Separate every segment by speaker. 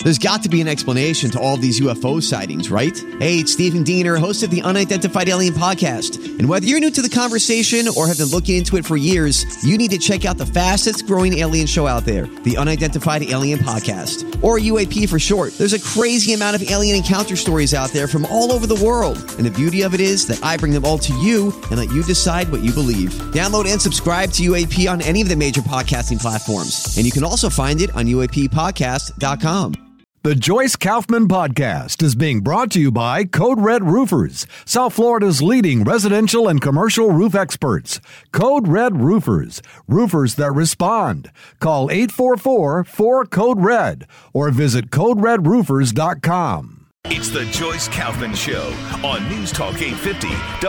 Speaker 1: There's got to be an explanation to all of these UFO sightings, right? Hey, it's Stephen Diener, host of the Unidentified Alien Podcast. And whether you're new to the conversation or have been looking into it for years, you need to check out the fastest growing alien show out there, the Unidentified Alien Podcast, or UAP for short. There's a crazy amount of alien encounter stories out there from all over the world. And the beauty of it is that I bring them all to you and let you decide what you believe. Download and subscribe to UAP on any of the major podcasting platforms. And you can also find it on UAPpodcast.com.
Speaker 2: The Joyce Kaufman Podcast is being brought to you by Code Red Roofers, South Florida's leading residential and commercial roof experts. Code Red Roofers, roofers that respond. Call 844-4CODE-RED or visit CodeRedRoofers.com.
Speaker 3: It's the Joyce Kaufman Show on News Talk 850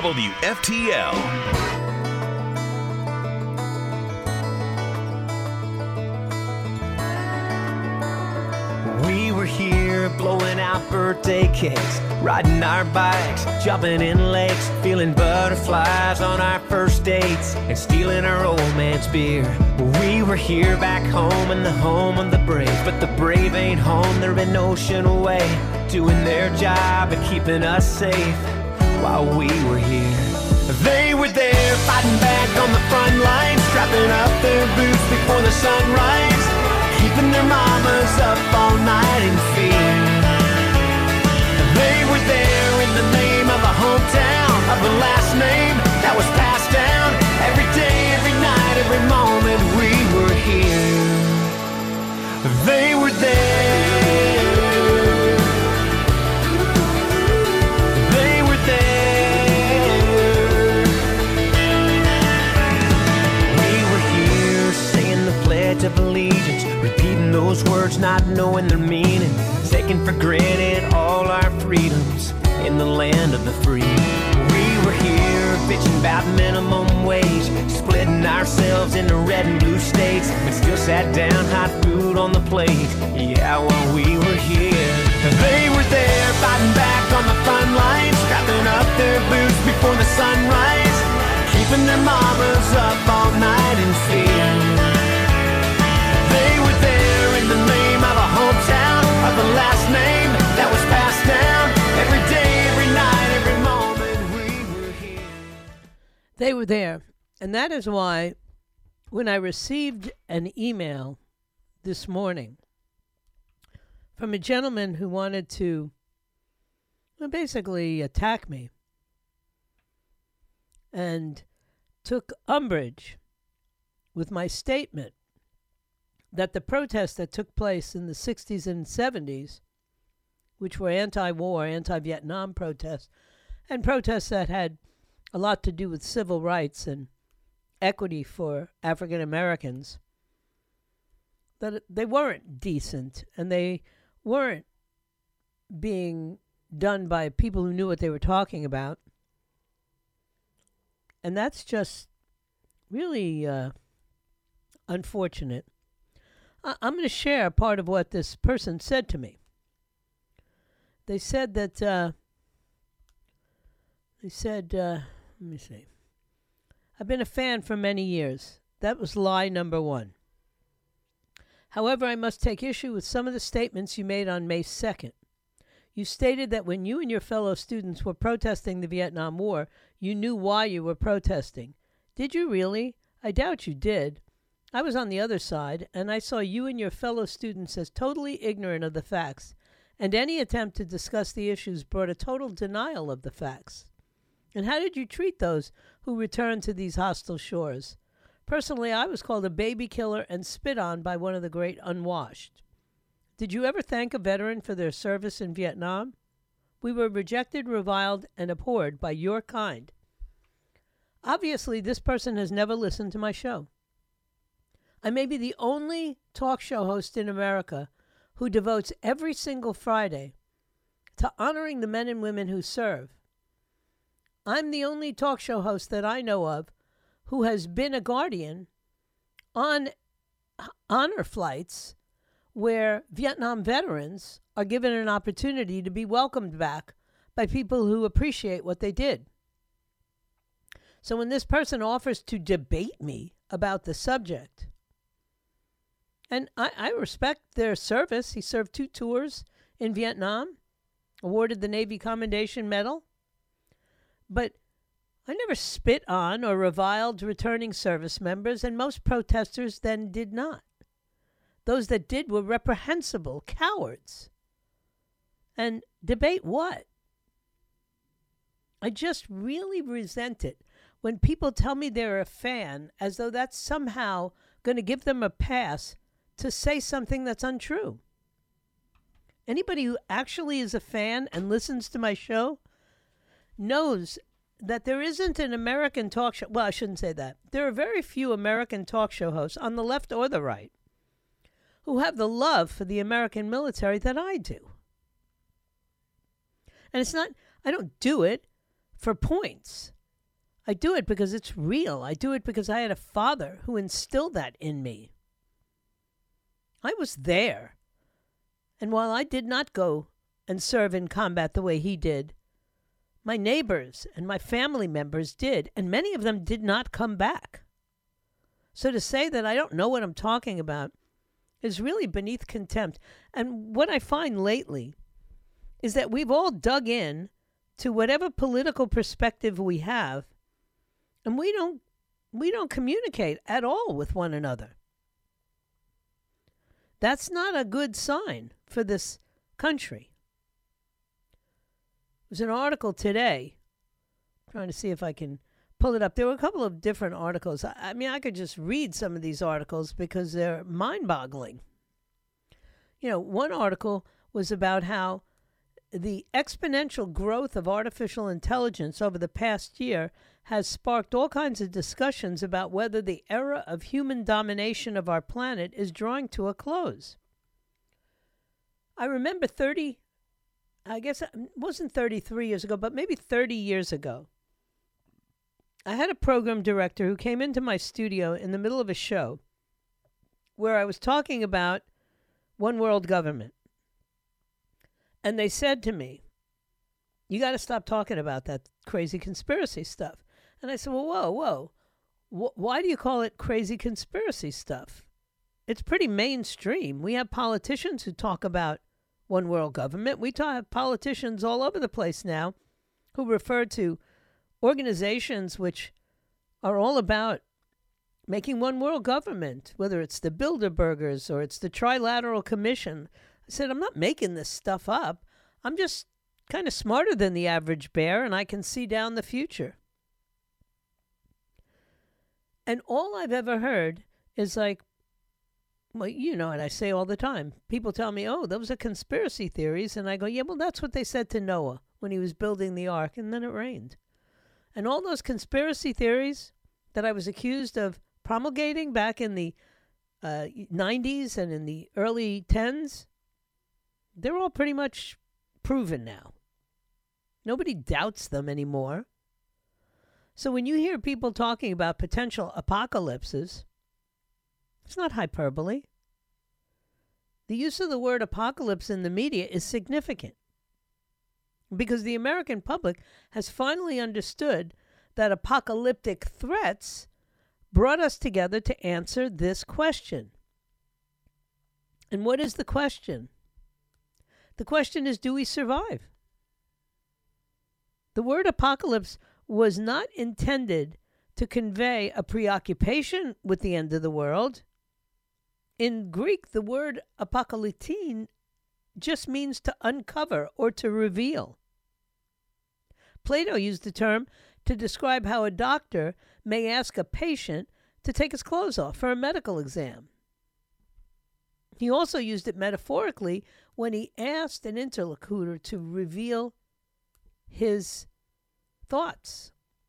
Speaker 3: WFTL.
Speaker 4: We were here blowing out birthday cakes, riding our bikes, jumping in lakes, feeling butterflies on our first dates, and stealing our old man's beer. We were here back home in the home of the brave, but the brave ain't home, they're an ocean away, doing their job and keeping us safe while we were here. They were there fighting back on the front lines, strapping up their boots before the sunrise, keeping their mamas up all night in fear. They were there in the name of a hometown, of a last name that was passed down. Every day, every night, every moment we were here. They were there. They were there. We were here saying the Pledge of Allegiance, repeating those words, not knowing their meaning, taking for granted all our freedoms in the land of the free. We were here bitching about minimum wage, splitting ourselves into red and blue states, but still sat down, hot food on the plate, yeah, while we were here. They were there fighting back on the front lines, strapping up their boots before the sunrise, keeping their mamas up all night in fear. They were there in the name of a hometown, of the last name that was passed down. Every day, every night, every moment we were here.
Speaker 5: They were there. And that is why when I received an email this morning from a gentleman who wanted to basically attack me and took umbrage with my statement that the protests that took place in the 60s and 70s, which were anti-war, anti-Vietnam protests, and protests that had a lot to do with civil rights and equity for African Americans, that they weren't decent and they weren't being done by people who knew what they were talking about. And that's just really unfortunate. I'm going to share part of what this person said to me. They said that, let me see. I've been a fan for many years. That was lie number one. However, I must take issue with some of the statements you made on May 2nd. You stated that when you and your fellow students were protesting the Vietnam War, you knew why you were protesting. Did you really? I doubt you did. I was on the other side, and I saw you and your fellow students as totally ignorant of the facts, and any attempt to discuss the issues brought a total denial of the facts. And how did you treat those who returned to these hostile shores? Personally, I was called a baby killer and spit on by one of the great unwashed. Did you ever thank a veteran for their service in Vietnam? We were rejected, reviled, and abhorred by your kind. Obviously, this person has never listened to my show. I may be the only talk show host in America who devotes every single Friday to honoring the men and women who serve. I'm the only talk show host that I know of who has been a guardian on honor flights where Vietnam veterans are given an opportunity to be welcomed back by people who appreciate what they did. So when this person offers to debate me about the subject, And I respect their service. He served 2 tours in Vietnam, awarded the Navy Commendation Medal. But I never spit on or reviled returning service members, and most protesters then did not. Those that did were reprehensible cowards. And debate what? I just really resent it when people tell me they're a fan as though that's somehow going to give them a pass to say something that's untrue. Anybody who actually is a fan and listens to my show knows that there isn't an American talk show. Well, I shouldn't say that. There are very few American talk show hosts on the left or the right who have the love for the American military that I do. And it's not, I don't do it for points. I do it because it's real. I do it because I had a father who instilled that in me. I was there. And while I did not go and serve in combat the way he did, my neighbors and my family members did, and many of them did not come back. So to say that I don't know what I'm talking about is really beneath contempt. And what I find lately is that we've all dug in to whatever political perspective we have, and we don't communicate at all with one another. That's not a good sign for this country. There's an article today, I'm trying to see if I can pull it up. There were a couple of different articles. I mean, I could just read some of these articles because they're mind-boggling. You know, one article was about how the exponential growth of artificial intelligence over the past year has sparked all kinds of discussions about whether the era of human domination of our planet is drawing to a close. I remember I guess it wasn't 33 years ago, but maybe 30 years ago, I had a program director who came into my studio in the middle of a show where I was talking about one world government. And they said to me, you got to stop talking about that crazy conspiracy stuff. And I said, well, whoa. Why do you call it crazy conspiracy stuff? It's pretty mainstream. We have politicians who talk about one world government. We have politicians all over the place now who refer to organizations which are all about making one world government, whether it's the Bilderbergers or it's the Trilateral Commission. I said, I'm not making this stuff up. I'm just kind of smarter than the average bear, and I can see down the future. And all I've ever heard is like, well, you know what I say all the time. People tell me, oh, those are conspiracy theories. And I go, yeah, well, that's what they said to Noah when he was building the ark, and then it rained. And all those conspiracy theories that I was accused of promulgating back in the 90s and in the early 10s, they're all pretty much proven now. Nobody doubts them anymore. So when you hear people talking about potential apocalypses, it's not hyperbole. The use of the word apocalypse in the media is significant because the American public has finally understood that apocalyptic threats brought us together to answer this question. And what is the question? The question is, do we survive? The word apocalypse was not intended to convey a preoccupation with the end of the world. In Greek, the word apokalyptein just means to uncover or to reveal. Plato used the term to describe how a doctor may ask a patient to take his clothes off for a medical exam. He also used it metaphorically when he asked an interlocutor to reveal his thoughts.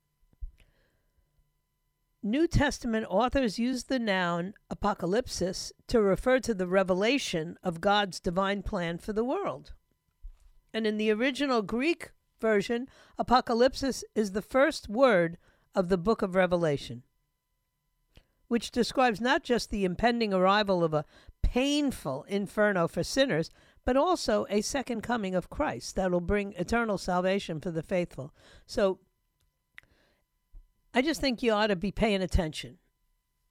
Speaker 5: New Testament authors use the noun apocalypsis to refer to the revelation of God's divine plan for the world. And in the original Greek version, apocalypsis is the first word of the book of Revelation, which describes not just the impending arrival of a painful inferno for sinners, but also a second coming of Christ that will bring eternal salvation for the faithful. So I just think you ought to be paying attention.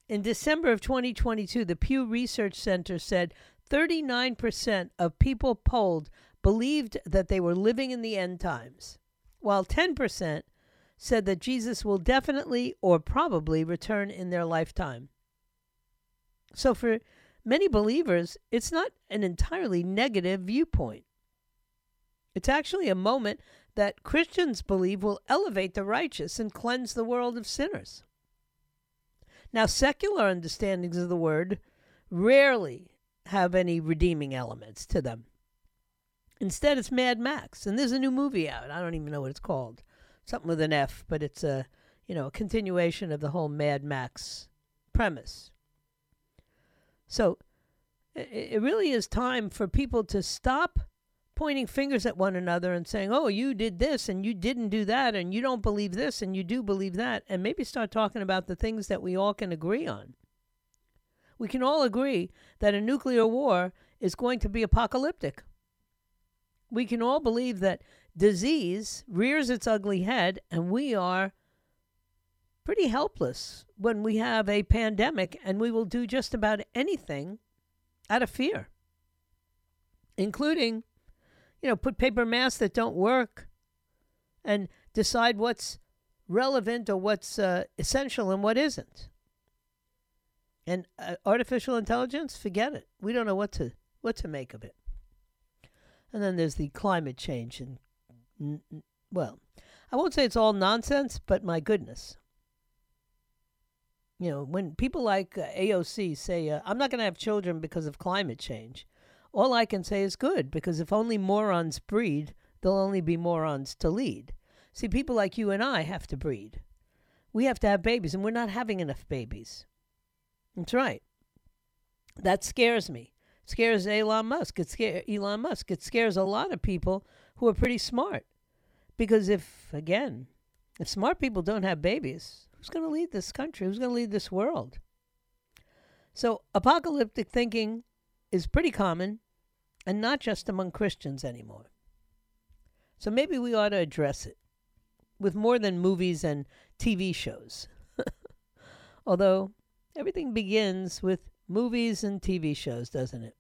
Speaker 5: In December of 2022, the Pew Research Center said 39% of people polled believed that they were living in the end times, while 10% said that Jesus will definitely or probably return in their lifetime. So for many believers, it's not an entirely negative viewpoint. It's actually a moment that Christians believe will elevate the righteous and cleanse the world of sinners. Now, secular understandings of the word rarely have any redeeming elements to them. Instead, it's Mad Max, and there's a new movie out. I don't even know what it's called. Something with an F, but it's a continuation of the whole Mad Max premise. So it really is time for people to stop pointing fingers at one another and saying, oh, you did this and you didn't do that and you don't believe this and you do believe that, and maybe start talking about the things that we all can agree on. We can all agree that a nuclear war is going to be apocalyptic. We can all believe that disease rears its ugly head and we are pretty helpless when we have a pandemic, and we will do just about anything out of fear, including put paper masks that don't work and decide what's relevant or what's essential and what isn't. And artificial intelligence, forget it. We don't know what to make of it. And then there's the climate change. And, well, I won't say it's all nonsense, but my goodness. When people like AOC say, I'm not going to have children because of climate change, all I can say is good, because if only morons breed, there'll only be morons to lead. See, people like you and I have to breed. We have to have babies, and we're not having enough babies. That's right. That scares me. It scares Elon Musk. It scares a lot of people who are pretty smart. Because if smart people don't have babies, who's going to lead this country? Who's going to lead this world? So apocalyptic thinking is pretty common, and not just among Christians anymore. So maybe we ought to address it with more than movies and TV shows. Although everything begins with movies and TV shows, doesn't it?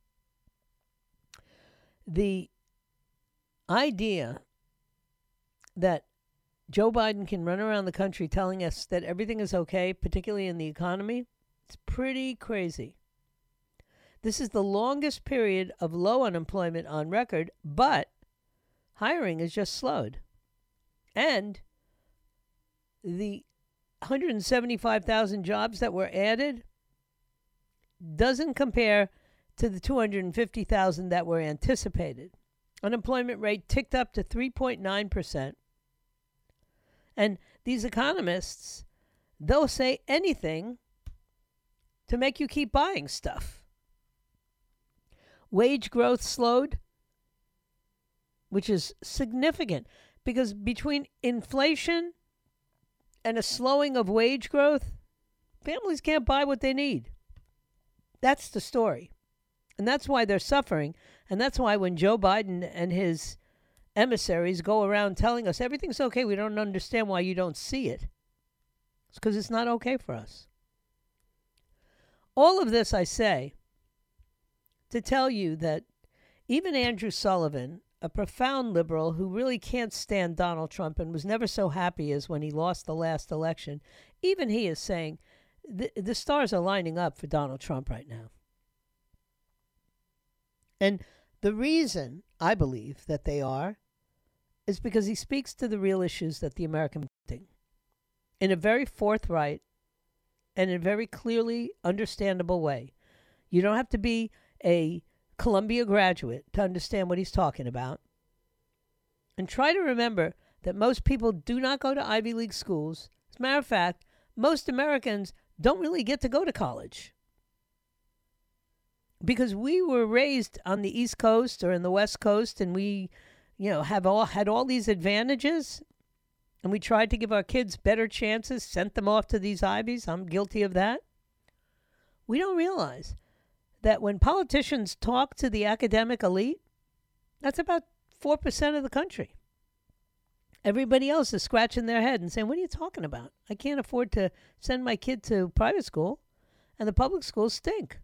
Speaker 5: The idea that Joe Biden can run around the country telling us that everything is okay, particularly in the economy, it's pretty crazy. This is the longest period of low unemployment on record, but hiring has just slowed. And the 175,000 jobs that were added doesn't compare to the 250,000 that were anticipated. Unemployment rate ticked up to 3.9%. And these economists, they'll say anything to make you keep buying stuff. Wage growth slowed, which is significant, because between inflation and a slowing of wage growth, families can't buy what they need. That's the story. And that's why they're suffering. And that's why when Joe Biden and his emissaries go around telling us everything's okay, we don't understand why you don't see it. It's because it's not okay for us. All of this I say to tell you that even Andrew Sullivan, a profound liberal who really can't stand Donald Trump and was never so happy as when he lost the last election, even he is saying the stars are lining up for Donald Trump right now. And the reason I believe that they are is because he speaks to the real issues that the American think in a very forthright and in a very clearly understandable way. You don't have to be a Columbia graduate to understand what he's talking about. And try to remember that most people do not go to Ivy League schools. As a matter of fact, most Americans don't really get to go to college. Because we were raised on the East Coast or in the West Coast, and we, had all these advantages, and we tried to give our kids better chances, sent them off to these Ivies. I'm guilty of that. We don't realize that when politicians talk to the academic elite, that's about 4% of the country. Everybody else is scratching their head and saying, what are you talking about? I can't afford to send my kid to private school, and the public schools stink.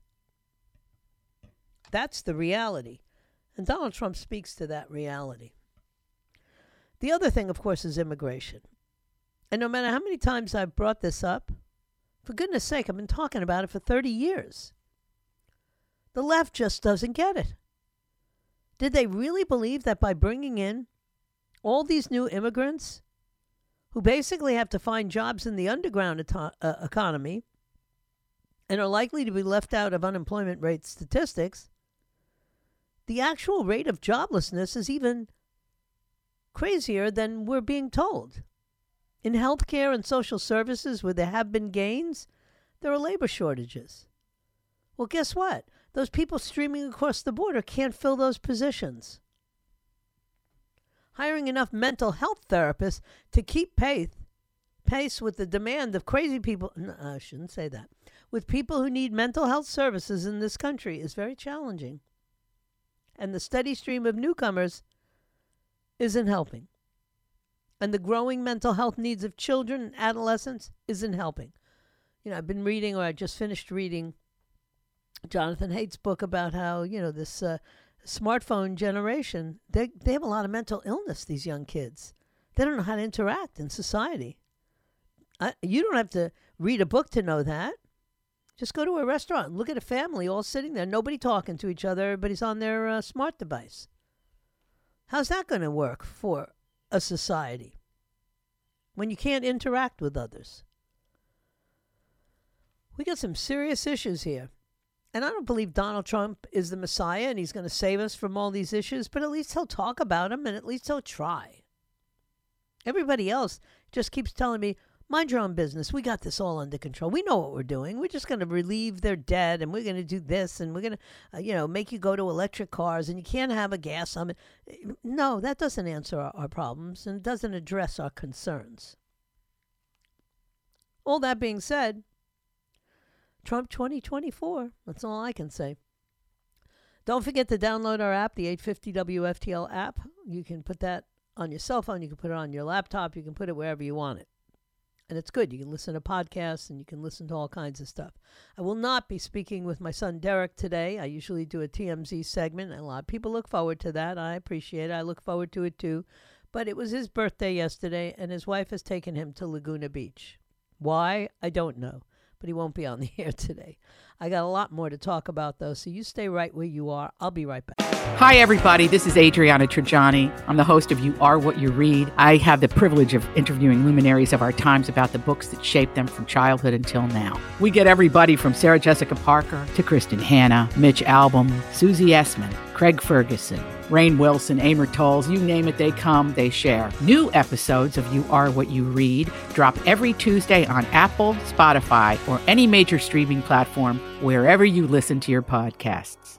Speaker 5: That's the reality. And Donald Trump speaks to that reality. The other thing, of course, is immigration. And no matter how many times I've brought this up, for goodness sake, I've been talking about it for 30 years. The left just doesn't get it. Did they really believe that by bringing in all these new immigrants who basically have to find jobs in the underground economy and are likely to be left out of unemployment rate statistics, the actual rate of joblessness is even crazier than we're being told? In healthcare and social services, where there have been gains, there are labor shortages. Well, guess what? Those people streaming across the border can't fill those positions. Hiring enough mental health therapists to keep pace with the demand of crazy people, no, I shouldn't say that, with people who need mental health services in this country is very challenging. And the steady stream of newcomers isn't helping. And the growing mental health needs of children and adolescents isn't helping. I've been reading, or I just finished reading, Jonathan Haidt's book about how, this smartphone generation, they have a lot of mental illness, these young kids. They don't know how to interact in society. You don't have to read a book to know that. Just go to a restaurant and look at a family all sitting there, nobody talking to each other, everybody's on their smart device. How's that going to work for a society when you can't interact with others? We got some serious issues here. And I don't believe Donald Trump is the Messiah and he's going to save us from all these issues, but at least he'll talk about them and at least he'll try. Everybody else just keeps telling me, mind your own business. We got this all under control. We know what we're doing. We're just going to relieve their debt, and we're going to do this, and we're going to, make you go to electric cars, and you can't have a gas on it. No, that doesn't answer our problems, and it doesn't address our concerns. All that being said, Trump 2024, that's all I can say. Don't forget to download our app, the 850 WFTL app. You can put that on your cell phone. You can put it on your laptop. You can put it wherever you want it. And it's good. You can listen to podcasts and you can listen to all kinds of stuff. I will not be speaking with my son Derek today. I usually do a TMZ segment, and a lot of people look forward to that. I appreciate it. I look forward to it too. But it was his birthday yesterday, and his wife has taken him to Laguna Beach. Why? I don't know. But he won't be on the air today. I got a lot more to talk about, though, so you stay right where you are. I'll be right back.
Speaker 6: Hi, everybody. This is Adriana Trajani. I'm the host of You Are What You Read. I have the privilege of interviewing luminaries of our times about the books that shaped them from childhood until now. We get everybody from Sarah Jessica Parker to Kristen Hanna, Mitch Albom, Susie Essman, Craig Ferguson, Rainn Wilson, Amor Tolls, you name it, they come, they share. New episodes of You Are What You Read drop every Tuesday on Apple, Spotify, or any major streaming platform wherever you listen to your podcasts.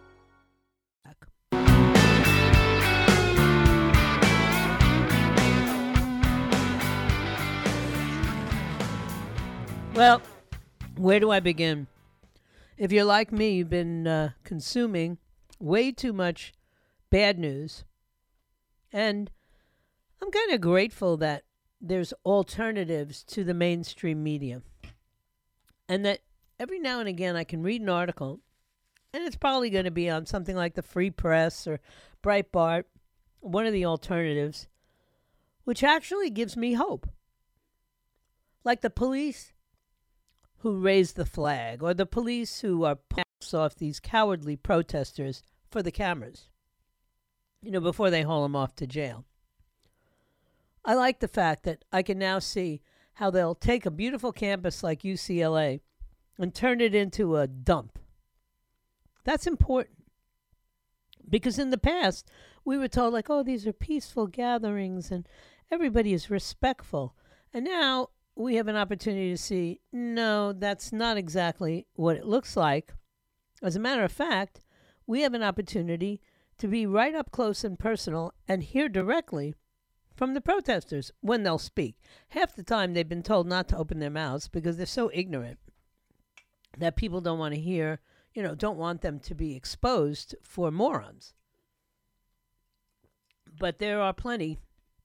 Speaker 5: Well, where do I begin? If you're like me, you've been consuming way too much bad news. And I'm kind of grateful that there's alternatives to the mainstream media. And that every now and again I can read an article, and it's probably going to be on something like the Free Press or Breitbart, one of the alternatives, which actually gives me hope. Like the police who raised the flag, or the police who are passing off these cowardly protesters for the cameras, before they haul them off to jail. I like the fact that I can now see how they'll take a beautiful campus like UCLA and turn it into a dump. That's important. Because in the past, we were told, these are peaceful gatherings and everybody is respectful. And now we have an opportunity to see, no, that's not exactly what it looks like. As a matter of fact, we have an opportunity to be right up close and personal and hear directly from the protesters when they'll speak. Half the time they've been told not to open their mouths because they're so ignorant that people don't want to hear, don't want them to be exposed for morons. But there are plenty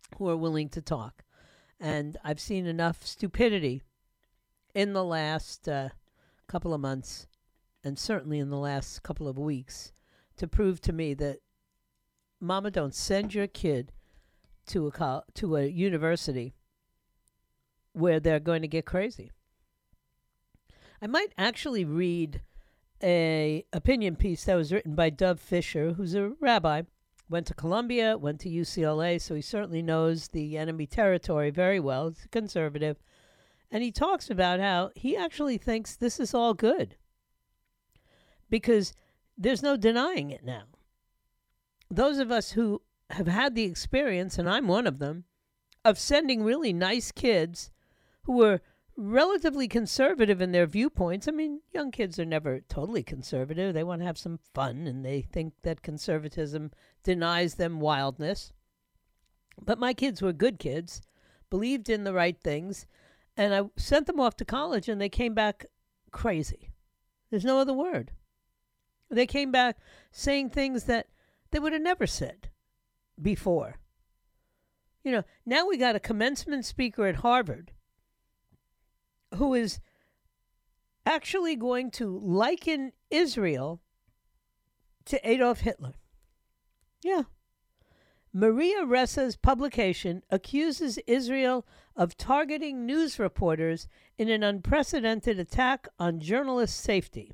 Speaker 5: who are willing to talk. And I've seen enough stupidity in the last couple of months, and certainly in the last couple of weeks, to prove to me that, Mama, don't send your kid to a university where they're going to get crazy. I might actually read a opinion piece that was written by Dov Fisher, who's a rabbi, went to Columbia, went to UCLA, so he certainly knows the enemy territory very well. He's a conservative. And he talks about how he actually thinks this is all good because there's no denying it now. Those of us who have had the experience, and I'm one of them, of sending really nice kids who were relatively conservative in their viewpoints. I mean, young kids are never totally conservative. They want to have some fun, and they think that conservatism denies them wildness. But my kids were good kids, believed in the right things, and I sent them off to college, and they came back crazy. There's no other word. They came back saying things that they would have never said before. You know, now we got a commencement speaker at Harvard who is actually going to liken Israel to Adolf Hitler. Yeah. Maria Ressa's publication accuses Israel of targeting news reporters in an unprecedented attack on journalist safety.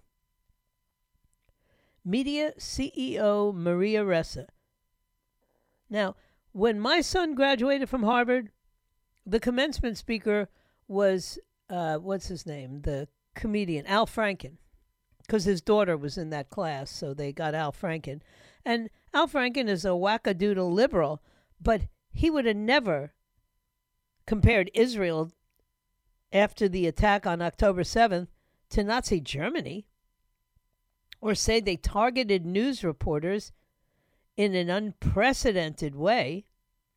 Speaker 5: Media CEO Maria Ressa. Now, when my son graduated from Harvard, the commencement speaker was, what's his name? The comedian, Al Franken, because his daughter was in that class, so they got Al Franken. And Al Franken is a wackadoodle liberal, but he would have never compared Israel after the attack on October 7th to Nazi Germany, or say they targeted news reporters in an unprecedented way.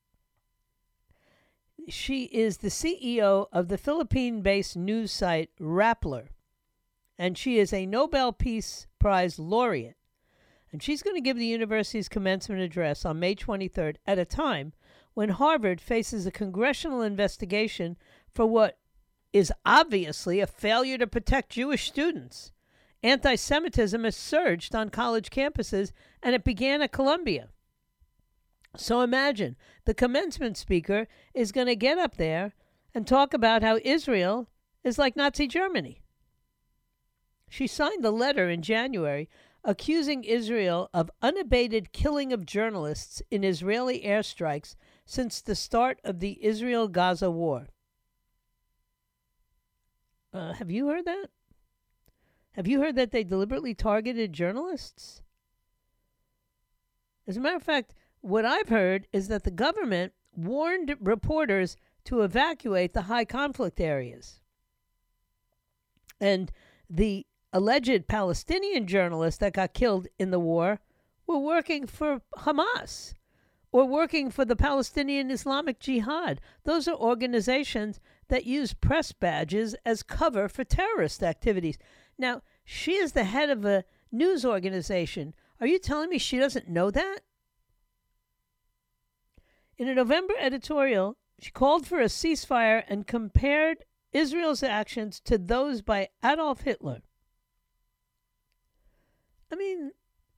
Speaker 5: She is the CEO of the Philippine-based news site Rappler, and she is a Nobel Peace Prize laureate. And she's going to give the university's commencement address on May 23rd at a time when Harvard faces a congressional investigation for what is obviously a failure to protect Jewish students. Anti-Semitism has surged on college campuses, and it began at Columbia. So imagine, the commencement speaker is going to get up there and talk about how Israel is like Nazi Germany. She signed the letter in January accusing Israel of unabated killing of journalists in Israeli airstrikes since the start of the Israel-Gaza war. Have you heard that? Have you heard that they deliberately targeted journalists? As a matter of fact, what I've heard is that the government warned reporters to evacuate the high conflict areas. And the alleged Palestinian journalists that got killed in the war were working for Hamas or working for the Palestinian Islamic Jihad. Those are organizations that use press badges as cover for terrorist activities. Now, she is the head of a news organization. Are you telling me she doesn't know that? In a November editorial, she called for a ceasefire and compared Israel's actions to those by Adolf Hitler. I mean,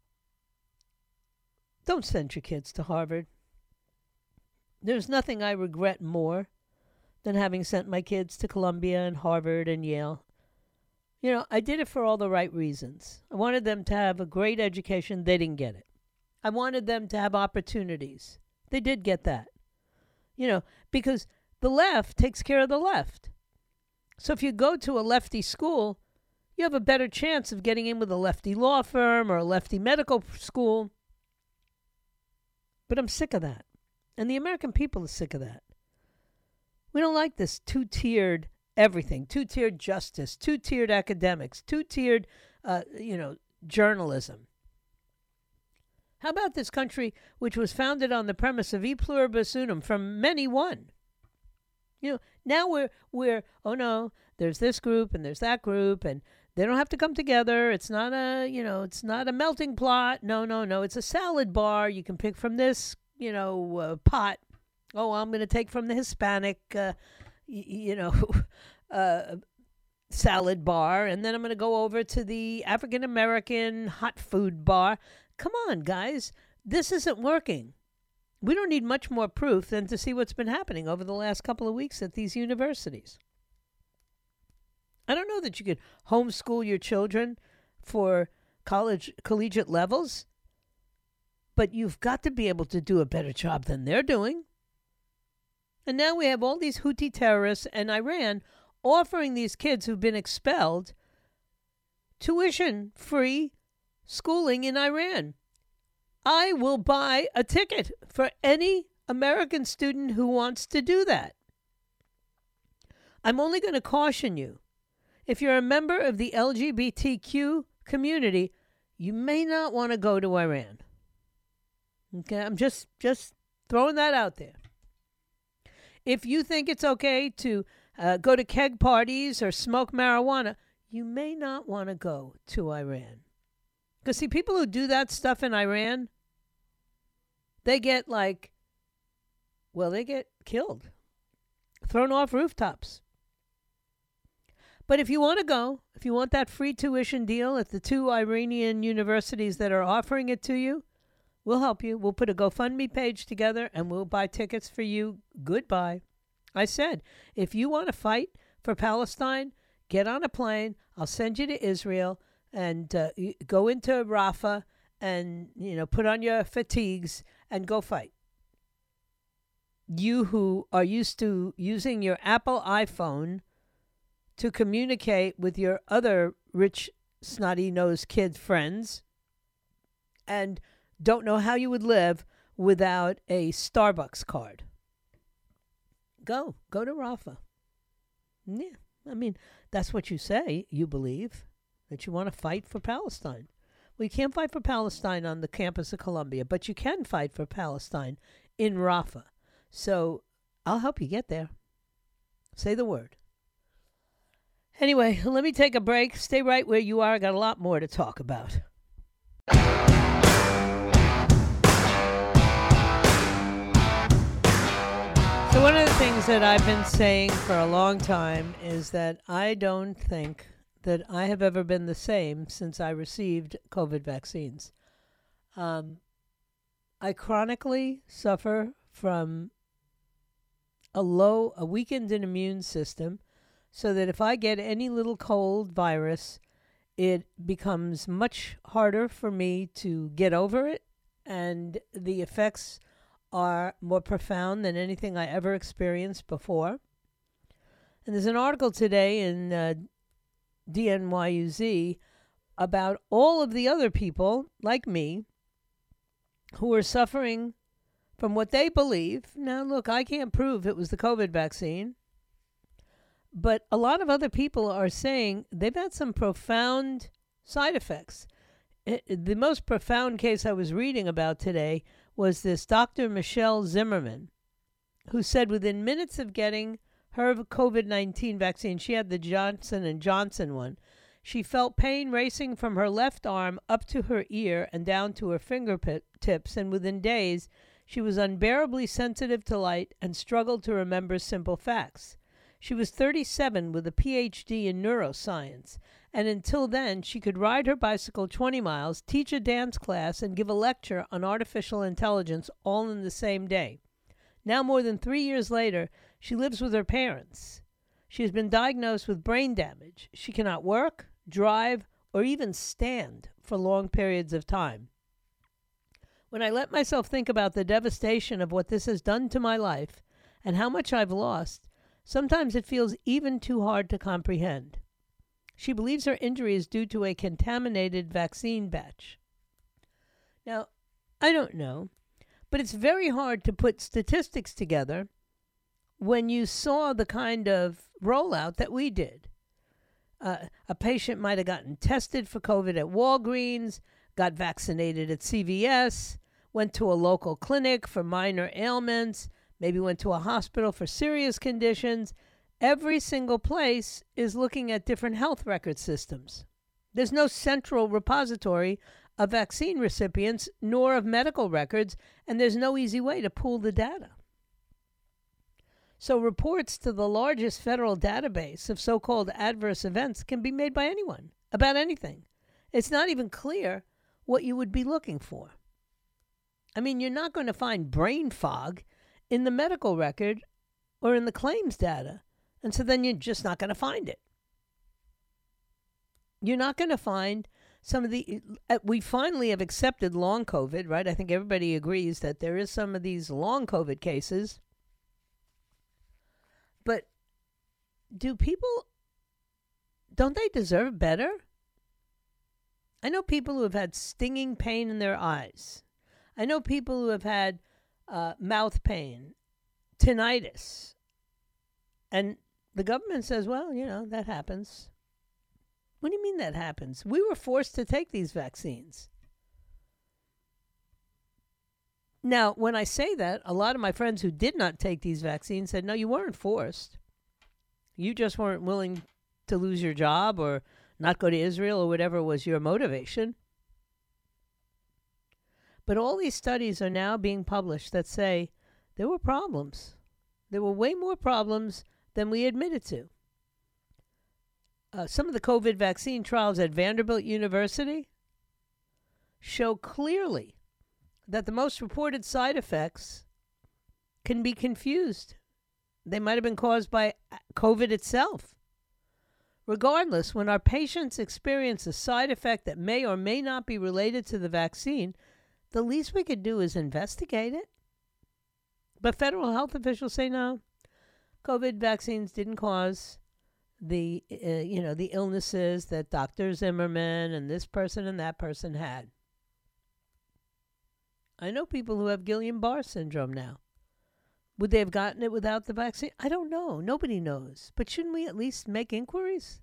Speaker 5: don't send your kids to Harvard. There's nothing I regret more than having sent my kids to Columbia and Harvard and Yale. You know, I did it for all the right reasons. I wanted them to have a great education. They didn't get it. I wanted them to have opportunities. They did get that. You know, because the left takes care of the left. So if you go to a lefty school, you have a better chance of getting in with a lefty law firm or a lefty medical school. But I'm sick of that. And the American people are sick of that. We don't like this two-tiered everything, two-tiered justice, two-tiered academics, two-tiered, journalism. How about this country, which was founded on the premise of e pluribus unum, from many one? You know, now we're oh no, there's this group and there's that group, and they don't have to come together. It's not it's not a melting pot. No, it's a salad bar. You can pick from this, pot. Oh, I'm going to take from the Hispanic, salad bar, and then I'm going to go over to the African-American hot food bar. Come on, guys. This isn't working. We don't need much more proof than to see what's been happening over the last couple of weeks at these universities. I don't know that you could homeschool your children for collegiate levels, but you've got to be able to do a better job than they're doing. And now we have all these Houthi terrorists in Iran offering these kids who've been expelled tuition-free schooling in Iran. I will buy a ticket for any American student who wants to do that. I'm only going to caution you. If you're a member of the LGBTQ community, you may not want to go to Iran. Okay, I'm just throwing that out there. If you think it's okay to go to keg parties or smoke marijuana, you may not want to go to Iran. Because, see, people who do that stuff in Iran, they get they get killed, thrown off rooftops. But if you want to go, if you want that free tuition deal at the 2 Iranian universities that are offering it to you, we'll help you. We'll put a GoFundMe page together and we'll buy tickets for you. Goodbye. I said, if you want to fight for Palestine, get on a plane. I'll send you to Israel and go into Rafah and, put on your fatigues and go fight. You who are used to using your Apple iPhone to communicate with your other rich, snotty-nosed kid friends and don't know how you would live without a Starbucks card. Go to Rafah. Yeah, I mean, that's what you say, you believe, that you want to fight for Palestine. Well, you can't fight for Palestine on the campus of Columbia, but you can fight for Palestine in Rafah. So I'll help you get there. Say the word. Anyway, let me take a break. Stay right where you are. I got a lot more to talk about. So one of the things that I've been saying for a long time is that I don't think that I have ever been the same since I received COVID vaccines. I chronically suffer from a weakened immune system, so that if I get any little cold virus, it becomes much harder for me to get over it, and the effects are more profound than anything I ever experienced before. And there's an article today in DNYUZ about all of the other people, like me, who are suffering from what they believe. Now, look, I can't prove it was the COVID vaccine, but a lot of other people are saying they've had some profound side effects. The most profound case I was reading about today was this Dr. Michelle Zimmerman, who said within minutes of getting her COVID-19 vaccine, she had the Johnson & Johnson one, she felt pain racing from her left arm up to her ear and down to her fingertips, and within days, she was unbearably sensitive to light and struggled to remember simple facts. She was 37 with a PhD in neuroscience, and until then, she could ride her bicycle 20 miles, teach a dance class, and give a lecture on artificial intelligence all in the same day. Now, more than 3 years later, she lives with her parents. She has been diagnosed with brain damage. She cannot work, drive, or even stand for long periods of time. When I let myself think about the devastation of what this has done to my life and how much I've lost, sometimes it feels even too hard to comprehend. She believes her injury is due to a contaminated vaccine batch. Now, I don't know, but it's very hard to put statistics together when you saw the kind of rollout that we did. A patient might have gotten tested for COVID at Walgreens, got vaccinated at CVS, went to a local clinic for minor ailments, maybe went to a hospital for serious conditions. Every single place is looking at different health record systems. There's no central repository of vaccine recipients nor of medical records, and there's no easy way to pool the data. So reports to the largest federal database of so-called adverse events can be made by anyone about anything. It's not even clear what you would be looking for. I mean, you're not going to find brain fog in the medical record or in the claims data. And so then you're just not going to find it. You're not going to find some of the... we finally have accepted long COVID, right? I think everybody agrees that there is some of these long COVID cases. But do people... don't they deserve better? I know people who have had stinging pain in their eyes. I know people who have had mouth pain, tinnitus. And the government says, well, you know, that happens. What do you mean that happens? We were forced to take these vaccines. Now, when I say that, a lot of my friends who did not take these vaccines said, no, you weren't forced. You just weren't willing to lose your job or not go to Israel or whatever was your motivation. But all these studies are now being published that say there were problems. There were way more problems than we admitted to. Some of the COVID vaccine trials at Vanderbilt University show clearly that the most reported side effects can be confused. They might have been caused by COVID itself. Regardless, when our patients experience a side effect that may or may not be related to the vaccine, the least we could do is investigate it. But federal health officials say no. COVID vaccines didn't cause the illnesses that Dr. Zimmerman and this person and that person had. I know people who have Guillain-Barré syndrome now. Would they have gotten it without the vaccine? I don't know. Nobody knows. But shouldn't we at least make inquiries?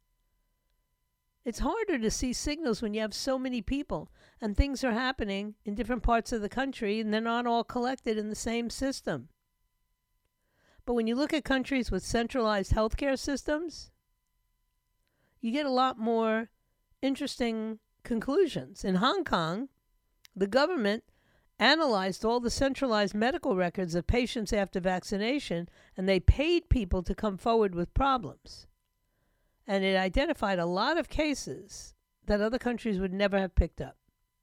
Speaker 5: It's harder to see signals when you have so many people and things are happening in different parts of the country and they're not all collected in the same system. But when you look at countries with centralized healthcare systems, you get a lot more interesting conclusions. In Hong Kong, the government analyzed all the centralized medical records of patients after vaccination, and they paid people to come forward with problems. And it identified a lot of cases that other countries would never have picked up.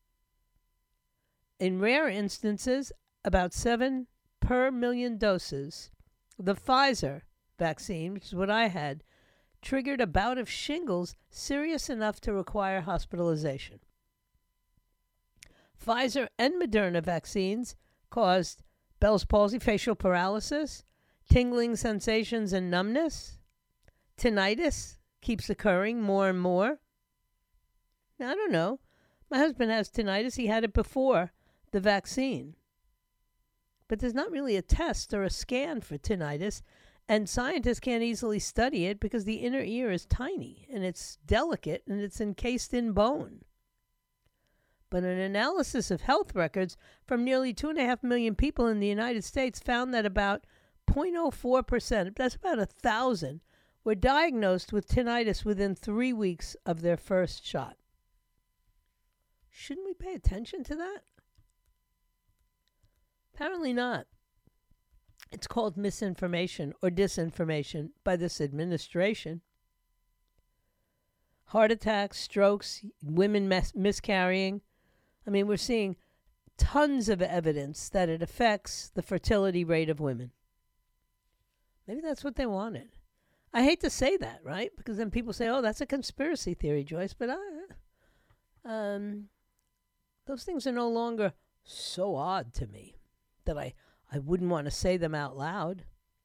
Speaker 5: In rare instances, about 7 per million doses, the Pfizer vaccine, which is what I had, triggered a bout of shingles serious enough to require hospitalization. Pfizer and Moderna vaccines caused Bell's palsy, facial paralysis, tingling sensations and numbness. Tinnitus keeps occurring more and more. Now, I don't know. My husband has tinnitus. He had it before the vaccine. But there's not really a test or a scan for tinnitus, and scientists can't easily study it because the inner ear is tiny, and it's delicate, and it's encased in bone. But an analysis of health records from nearly 2.5 million people in the United States found that about 0.04%, that's about 1,000, were diagnosed with tinnitus within 3 weeks of their first shot. Shouldn't we pay attention to that? Apparently not. It's called misinformation or disinformation by this administration. Heart attacks, strokes, women miscarrying. I mean, we're seeing tons of evidence that it affects the fertility rate of women. Maybe that's what they wanted. I hate to say that, right? Because then people say, oh, that's a conspiracy theory, Joyce. But those things are no longer so odd to me that I wouldn't want to say them out loud.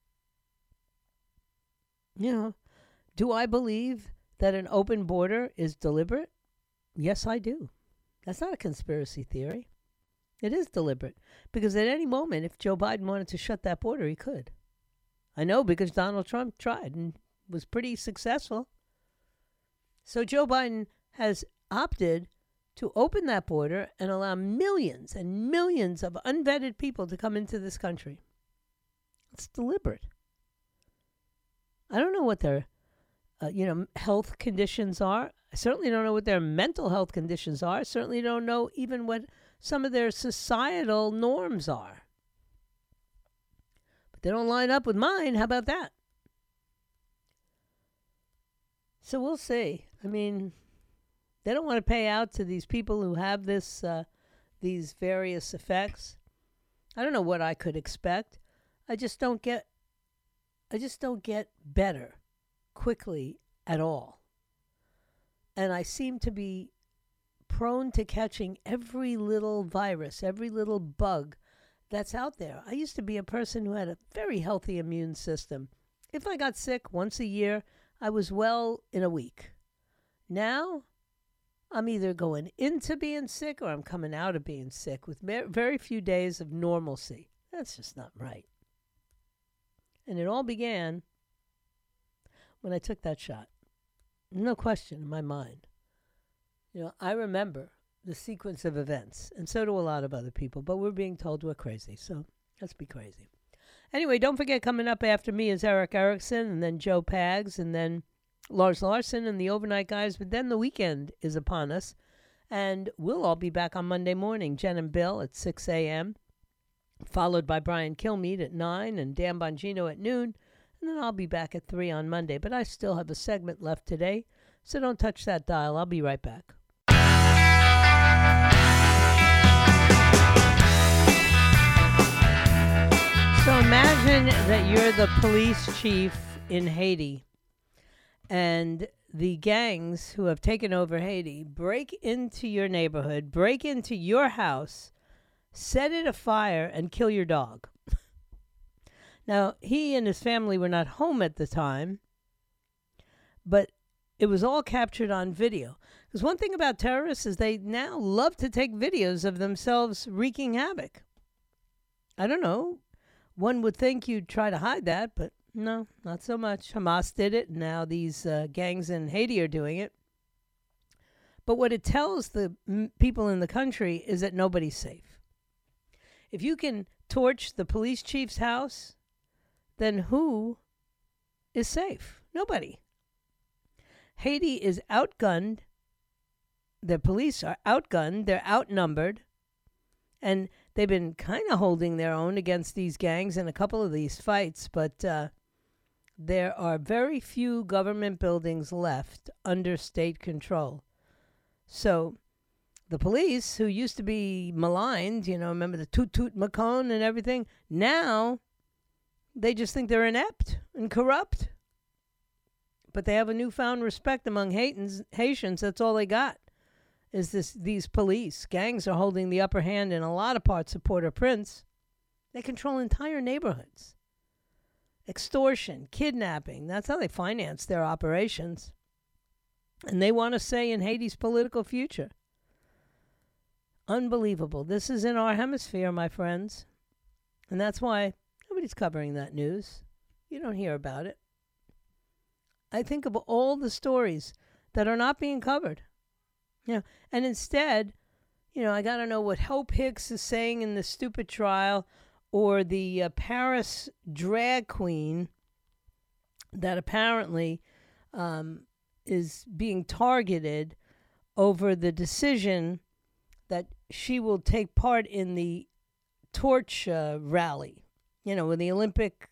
Speaker 5: You know, do I believe that an open border is deliberate? Yes, I do. That's not a conspiracy theory. It is deliberate. Because at any moment, if Joe Biden wanted to shut that border, he could. I know because Donald Trump tried and was pretty successful. So Joe Biden has opted to open that border and allow millions and millions of unvetted people to come into this country. It's deliberate. I don't know what their health conditions are. I certainly don't know what their mental health conditions are. I certainly don't know even what some of their societal norms are. They don't line up with mine. How about that? So we'll see. I mean, they don't want to pay out to these people who have these various effects. I don't know what I could expect. I just don't get better quickly at all. And I seem to be prone to catching every little virus, every little bug that's out there. I used to be a person who had a very healthy immune system. If I got sick once a year, I was well in a week. Now, I'm either going into being sick or I'm coming out of being sick with very few days of normalcy. That's just not right. And it all began when I took that shot. No question in my mind. You know, I remember the sequence of events, and so do a lot of other people, but we're being told we're crazy, so let's be crazy. Anyway, don't forget, coming up after me is Eric Erickson, and then Joe Pags, and then Lars Larson and the Overnight Guys, but then the weekend is upon us, and we'll all be back on Monday morning, Jen and Bill at 6 a.m., followed by Brian Kilmeade at 9 and Dan Bongino at noon, and then I'll be back at 3 on Monday, but I still have a segment left today, so don't touch that dial. I'll be right back. So imagine that you're the police chief in Haiti, and the gangs who have taken over Haiti break into your neighborhood, break into your house, set it afire, and kill your dog. Now, he and his family were not home at the time, but it was all captured on video. Because one thing about terrorists is they now love to take videos of themselves wreaking havoc. I don't know. One would think you'd try to hide that, but no, not so much. Hamas did it, and now these gangs in Haiti are doing it. But what it tells the people in the country is that nobody's safe. If you can torch the police chief's house, then who is safe? Nobody. Haiti is outgunned. The police are outgunned. They're outnumbered. And they've been kind of holding their own against these gangs in a couple of these fights, but there are very few government buildings left under state control. So the police, who used to be maligned, you know, remember the toot-toot Macon and everything, now they just think they're inept and corrupt. But they have a newfound respect among Haitians. That's all they got, is these police. Gangs are holding the upper hand in a lot of parts of Port-au-Prince. They control entire neighborhoods. Extortion, kidnapping, that's how they finance their operations. And they want a say in Haiti's political future. Unbelievable. This is in our hemisphere, my friends. And that's why nobody's covering that news. You don't hear about it. I think of all the stories that are not being covered. You know, and instead, you know, I got to know what Hope Hicks is saying in the stupid trial, or the Paris drag queen that apparently is being targeted over the decision that she will take part in the torch rally. You know, when the Olympic,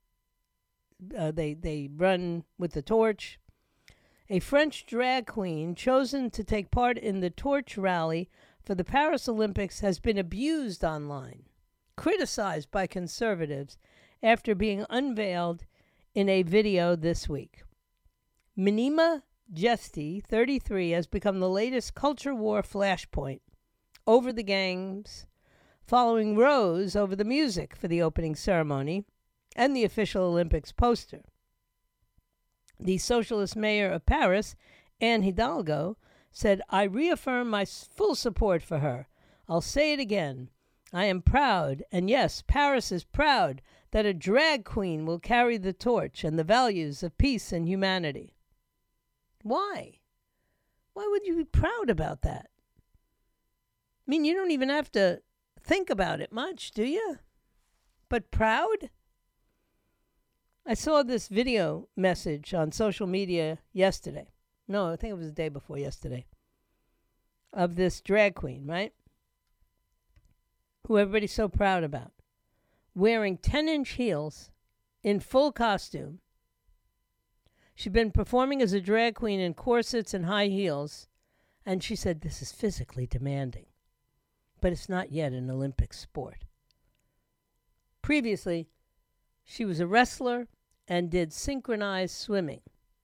Speaker 5: they run with the torch. A French drag queen chosen to take part in the torch rally for the Paris Olympics has been abused online, criticized by conservatives after being unveiled in a video this week. Minima Gesti, 33, has become the latest culture war flashpoint over the gangs, following Rose over the music for the opening ceremony and the official Olympics poster. The socialist mayor of Paris, Anne Hidalgo, said, "I reaffirm my full support for her. I'll say it again. I am proud, and yes, Paris is proud, that a drag queen will carry the torch and the values of peace and humanity." Why? Why would you be proud about that? I mean, you don't even have to think about it much, do you? But proud? I saw this video message on social media yesterday. No, I think it was the day before yesterday. Of this drag queen, right? Who everybody's so proud about. wearing 10-inch heels in full costume. She'd been performing as a drag queen in corsets and high heels, and she said this is physically demanding, but it's not yet an Olympic sport. Previously, she was a wrestler and did synchronized swimming.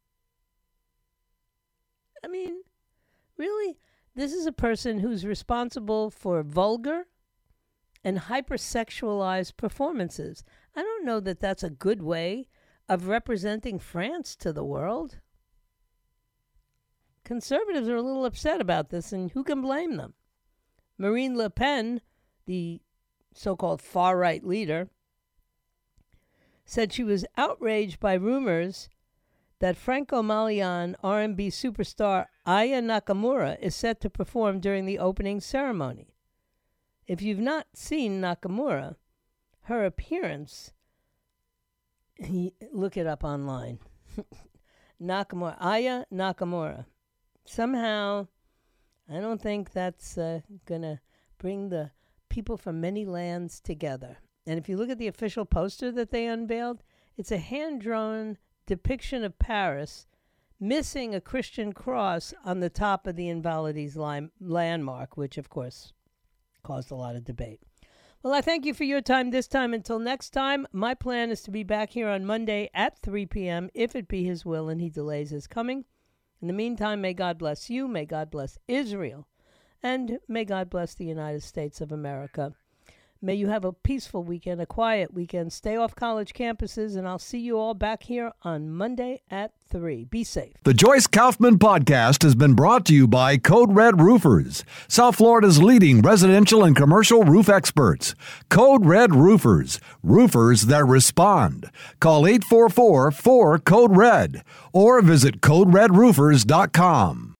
Speaker 5: I mean, really? This is a person who's responsible for vulgar and hypersexualized performances. I don't know that that's a good way of representing France to the world. Conservatives are a little upset about this, and who can blame them? Marine Le Pen, the so-called far-right leader, said she was outraged by rumors that Franco-Malian R&B superstar Aya Nakamura is set to perform during the opening ceremony. If you've not seen Nakamura, her appearance, look it up online. Nakamura, Aya Nakamura. Somehow, I don't think that's going to bring the people from many lands together. And if you look at the official poster that they unveiled, it's a hand-drawn depiction of Paris missing a Christian cross on the top of the Invalides landmark, which, of course, caused a lot of debate. Well, I thank you for your time this time. Until next time, my plan is to be back here on Monday at 3 p.m., if it be his will and he delays his coming. In the meantime, may God bless you, may God bless Israel, and may God bless the United States of America. May you have a peaceful weekend, a quiet weekend. Stay off college campuses, and I'll see you all back here on Monday at 3. Be safe.
Speaker 2: The Joyce Kaufman Podcast has been brought to you by Code Red Roofers, South Florida's leading residential and commercial roof experts. Code Red Roofers, roofers that respond. Call 844-4-CODE-RED or visit CodeRedRoofers.com.